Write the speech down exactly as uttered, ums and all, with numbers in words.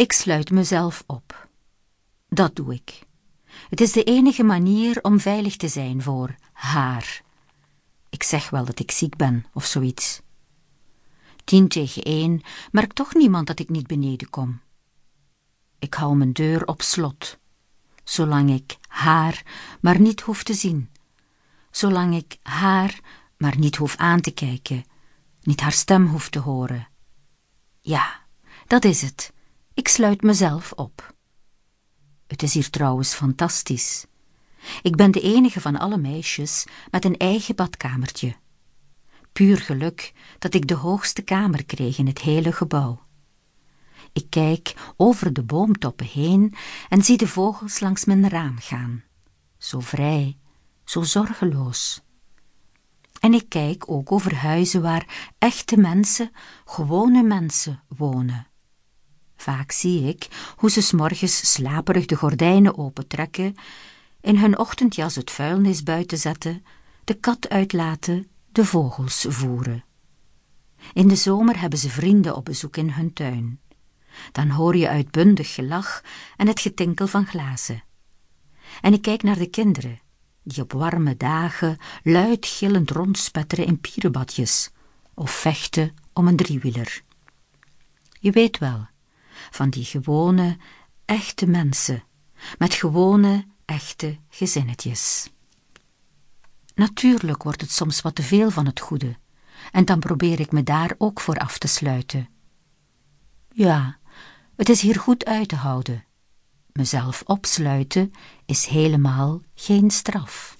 Ik sluit mezelf op. Dat doe ik. Het is de enige manier om veilig te zijn voor haar. Ik zeg wel dat ik ziek ben of zoiets. Tien tegen één merkt toch niemand dat ik niet beneden kom. Ik hou mijn deur op slot, zolang ik haar maar niet hoef te zien. Zolang ik haar maar niet hoef aan te kijken, niet haar stem hoef te horen. Ja, dat is het. Ik sluit mezelf op. Het is hier trouwens fantastisch. Ik ben de enige van alle meisjes met een eigen badkamertje. Puur geluk dat ik de hoogste kamer kreeg in het hele gebouw. Ik kijk over de boomtoppen heen en zie de vogels langs mijn raam gaan. Zo vrij, zo zorgeloos. En ik kijk ook over huizen waar echte mensen, gewone mensen, wonen. Vaak zie ik hoe ze 's morgens slaperig de gordijnen opentrekken, in hun ochtendjas het vuilnis buiten zetten, de kat uitlaten, de vogels voeren. In de zomer hebben ze vrienden op bezoek in hun tuin. Dan hoor je uitbundig gelach en het getinkel van glazen. En ik kijk naar de kinderen, die op warme dagen luid gillend rondspetteren in pierenbadjes of vechten om een driewieler. Je weet wel, van die gewone, echte mensen, met gewone, echte gezinnetjes. Natuurlijk wordt het soms wat te veel van het goede, en dan probeer ik me daar ook voor af te sluiten. Ja, het is hier goed uit te houden. Mezelf opsluiten is helemaal geen straf.